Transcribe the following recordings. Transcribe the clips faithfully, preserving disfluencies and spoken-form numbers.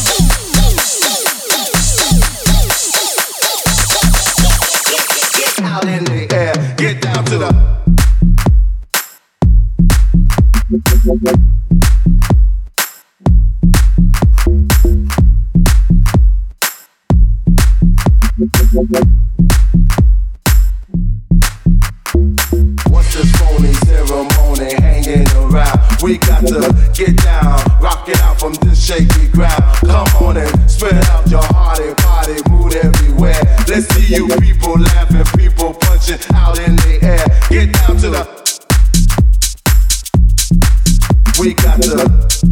Out in the air, get down to the. What's this phony ceremony hanging around? We got to get down, rock it out from this shaky ground. Come on and spread out your hearty party, mood everywhere. Let's see you people laughing, people punching out in the air. Get down to the. We got to.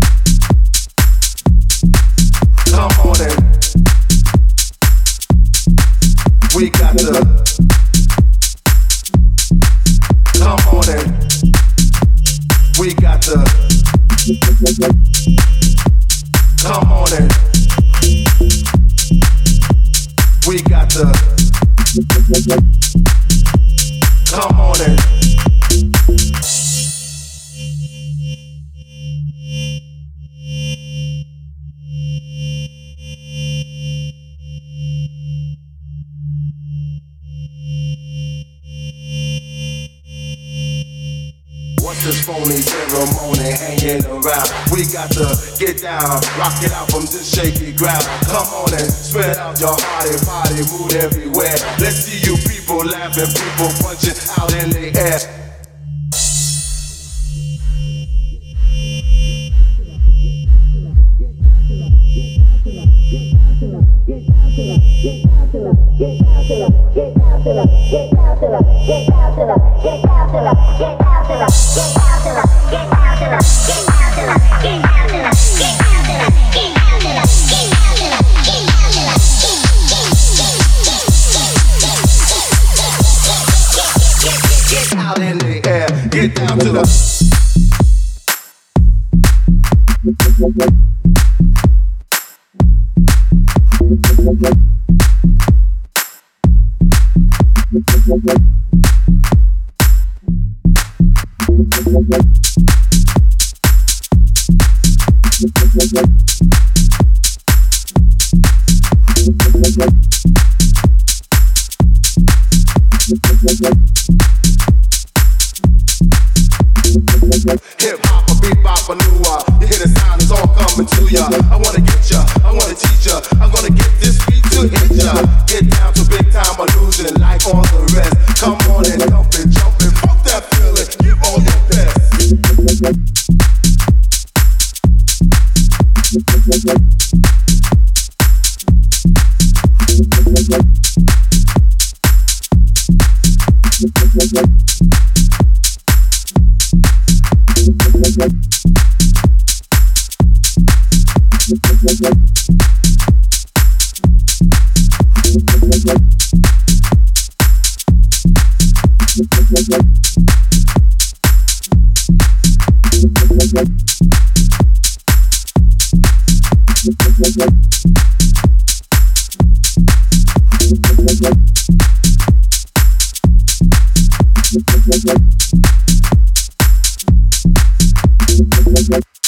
Come on and. We got to. Come on and. We got to. Come on and. We got to. Come on and. What's this phony ceremony hanging around? We got to get down, rock it out from this shaky ground. Come on and spread out your hearty party, mood everywhere. Let's see you people laughing, people punching out in the air. Out in the air, get down to the. Hip hop, a beat bop, a new uh, you hear the sound, it's all coming to ya. I wanna get ya, I wanna teach ya. I'm gonna get this beat to hit ya. Get down to big time illusion like all the rest. Come on and dump it, jump it, fuck that feeling, give all your best. We'll be right back.